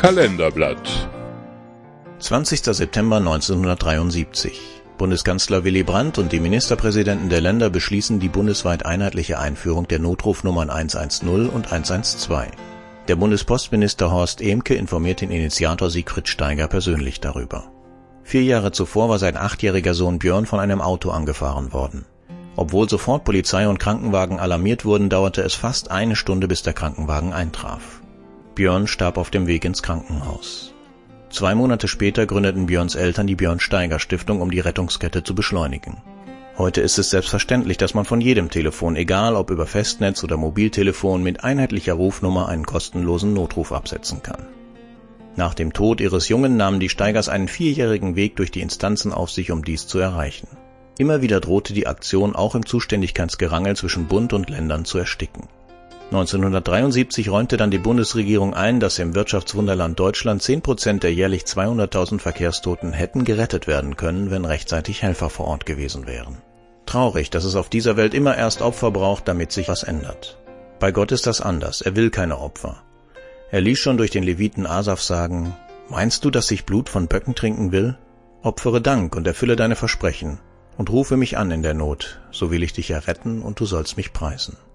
Kalenderblatt. 20. September 1973. Bundeskanzler Willy Brandt und die Ministerpräsidenten der Länder beschließen die bundesweit einheitliche Einführung der Notrufnummern 110 und 112. Der Bundespostminister Horst Ehmke informiert den Initiator Siegfried Steiger persönlich darüber. 4 Jahre zuvor war sein 8-jähriger Sohn Björn von einem Auto angefahren worden. Obwohl sofort Polizei und Krankenwagen alarmiert wurden, dauerte es fast 1 Stunde, bis der Krankenwagen eintraf. Björn starb auf dem Weg ins Krankenhaus. 2 Monate später gründeten Björns Eltern die Björn-Steiger-Stiftung, um die Rettungskette zu beschleunigen. Heute ist es selbstverständlich, dass man von jedem Telefon, egal ob über Festnetz oder Mobiltelefon, mit einheitlicher Rufnummer einen kostenlosen Notruf absetzen kann. Nach dem Tod ihres Jungen nahmen die Steigers einen 4-jährigen Weg durch die Instanzen auf sich, um dies zu erreichen. Immer wieder drohte die Aktion auch im Zuständigkeitsgerangel zwischen Bund und Ländern zu ersticken. 1973 räumte dann die Bundesregierung ein, dass im Wirtschaftswunderland Deutschland 10% der jährlich 200.000 Verkehrstoten hätten gerettet werden können, wenn rechtzeitig Helfer vor Ort gewesen wären. Traurig, dass es auf dieser Welt immer erst Opfer braucht, damit sich was ändert. Bei Gott ist das anders, er will keine Opfer. Er ließ schon durch den Leviten Asaf sagen: Meinst du, dass ich Blut von Böcken trinken will? Opfere Dank und erfülle deine Versprechen und rufe mich an in der Not, so will ich dich erretten und du sollst mich preisen.